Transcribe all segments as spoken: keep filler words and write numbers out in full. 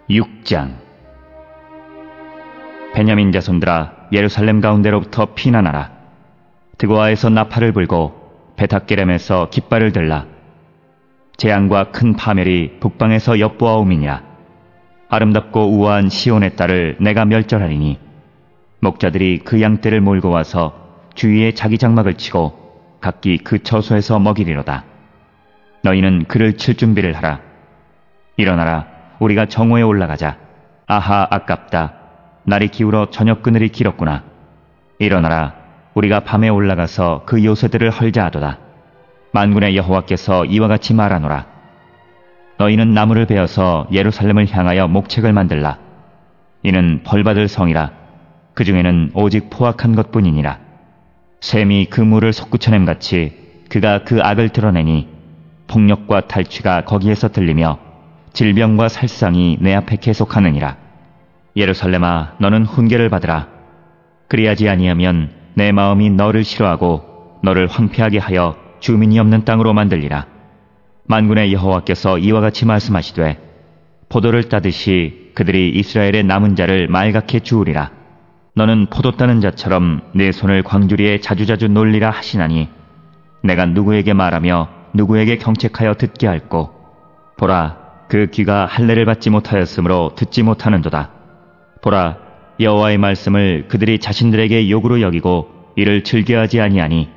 육 장. 베냐민 자손들아, 예루살렘 가운데로부터 피난하라. 드고아에서 나팔을 불고 베탁게렘에서 깃발을 들라. 재앙과 큰 파멸이 북방에서 엿보아오미니라. 아름답고 우아한 시온의 딸을 내가 멸절하리니 목자들이 그 양떼를 몰고 와서 주위에 자기 장막을 치고 각기 그 처소에서 먹이리로다. 너희는 그를 칠 준비를 하라. 일어나라, 우리가 정오에 올라가자. 아하, 아깝다. 날이 기울어 저녁 그늘이 길었구나. 일어나라, 우리가 밤에 올라가서 그 요새들을 헐자하도다. 만군의 여호와께서 이와 같이 말하노라. 너희는 나무를 베어서 예루살렘을 향하여 목책을 만들라. 이는 벌받을 성이라. 그 중에는 오직 포악한 것뿐이니라. 샘이 그 물을 솟구쳐냄같이 그가 그 악을 드러내니 폭력과 탈취가 거기에서 들리며 질병과 살상이 내 앞에 계속하느니라. 예루살렘아, 너는 훈계를 받으라. 그리하지 아니하면 내 마음이 너를 싫어하고 너를 황폐하게 하여 주민이 없는 땅으로 만들리라. 만군의 여호와께서 이와 같이 말씀하시되, 포도를 따듯이 그들이 이스라엘의 남은 자를 말갛게 주우리라. 너는 포도 따는 자처럼 내 손을 광주리에 자주자주 놀리라 하시나니 내가 누구에게 말하며 누구에게 경책하여 듣게 할꼬. 보라, 그 귀가 할례를 받지 못하였으므로 듣지 못하는도다. 보라, 여호와의 말씀을 그들이 자신들에게 욕으로 여기고 이를 즐겨하지 아니하니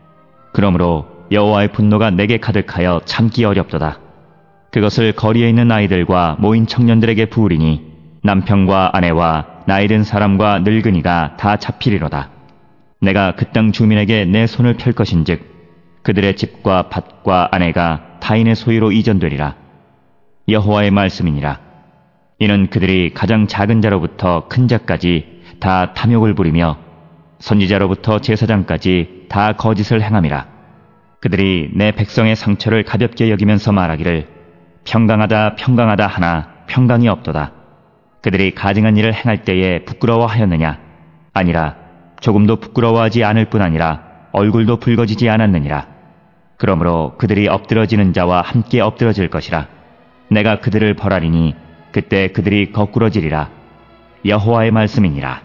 그러므로 여호와의 분노가 내게 가득하여 참기 어렵도다. 그것을 거리에 있는 아이들과 모인 청년들에게 부으리니 남편과 아내와 나이 든 사람과 늙은이가 다 잡히리로다. 내가 그 땅 주민에게 내 손을 펼 것인즉 그들의 집과 밭과 아내가 타인의 소유로 이전되리라. 여호와의 말씀이니라. 이는 그들이 가장 작은 자로부터 큰 자까지 다 탐욕을 부리며 선지자로부터 제사장까지 다 거짓을 행함이라. 그들이 내 백성의 상처를 가볍게 여기면서 말하기를 평강하다 평강하다 하나 평강이 없도다. 그들이 가증한 일을 행할 때에 부끄러워하였느냐? 아니라 조금도 부끄러워하지 않을 뿐 아니라 얼굴도 붉어지지 않았느니라. 그러므로 그들이 엎드러지는 자와 함께 엎드러질 것이라. 내가 그들을 벌하리니 그때 그들이 거꾸러지리라. 여호와의 말씀이니라.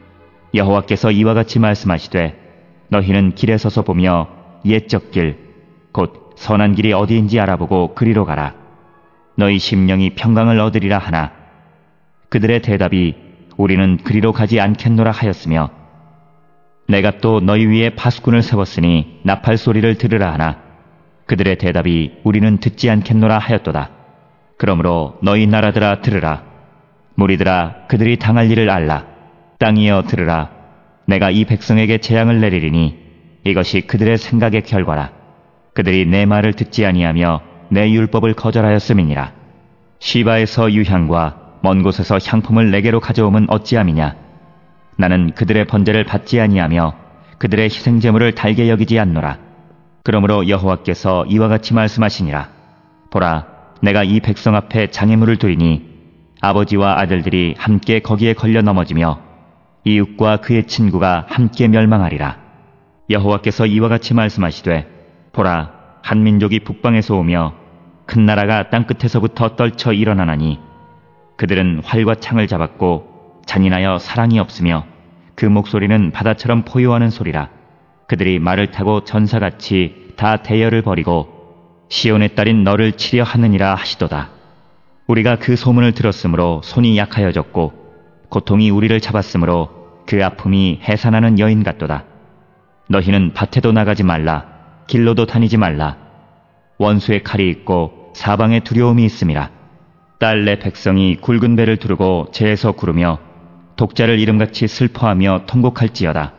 여호와께서 이와 같이 말씀하시되, 너희는 길에 서서 보며 옛적 길, 곧 선한 길이 어디인지 알아보고 그리로 가라. 너희 심령이 평강을 얻으리라 하나 그들의 대답이 우리는 그리로 가지 않겠노라 하였으며, 내가 또 너희 위에 파수꾼을 세웠으니 나팔 소리를 들으라 하나 그들의 대답이 우리는 듣지 않겠노라 하였도다. 그러므로 너희 나라들아 들으라. 무리들아, 그들이 당할 일을 알라. 땅이여 들으라. 내가 이 백성에게 재앙을 내리리니 이것이 그들의 생각의 결과라. 그들이 내 말을 듣지 아니하며 내 율법을 거절하였음이니라. 시바에서 유향과 먼 곳에서 향품을 내게로 가져오면 어찌함이냐? 나는 그들의 번제를 받지 아니하며 그들의 희생제물을 달게 여기지 않노라. 그러므로 여호와께서 이와 같이 말씀하시니라. 보라, 내가 이 백성 앞에 장애물을 두리니 아버지와 아들들이 함께 거기에 걸려 넘어지며 이웃과 그의 친구가 함께 멸망하리라. 여호와께서 이와 같이 말씀하시되, 보라, 한 민족이 북방에서 오며 큰 나라가 땅끝에서부터 떨쳐 일어나나니 그들은 활과 창을 잡았고 잔인하여 사랑이 없으며 그 목소리는 바다처럼 포효하는 소리라. 그들이 말을 타고 전사같이 다 대열을 벌이고 시온의 딸인 너를 치려 하느니라 하시도다. 우리가 그 소문을 들었으므로 손이 약하여졌고 고통이 우리를 잡았으므로 그 아픔이 해산하는 여인 같도다. 너희는 밭에도 나가지 말라. 길로도 다니지 말라. 원수의 칼이 있고 사방에 두려움이 있음이라. 딸 내 백성이 굵은 배를 두르고 재에서 구르며 독자를 이름같이 슬퍼하며 통곡할지어다.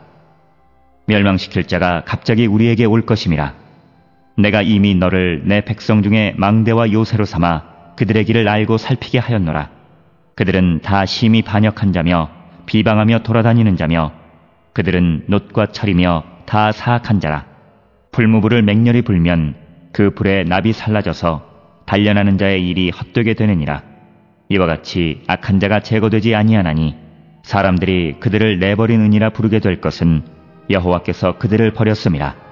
멸망시킬 자가 갑자기 우리에게 올 것임이라. 내가 이미 너를 내 백성 중에 망대와 요새로 삼아 그들의 길을 알고 살피게 하였노라. 그들은 다 심히 반역한 자며 비방하며 돌아다니는 자며 그들은 놋과 철이며 다 사악한 자라. 불무불을 맹렬히 불면 그 불에 납이 살라져서 단련하는 자의 일이 헛되게 되느니라. 이와 같이 악한 자가 제거되지 아니하나니 사람들이 그들을 내버린 은이라 부르게 될 것은 여호와께서 그들을 버렸음이라.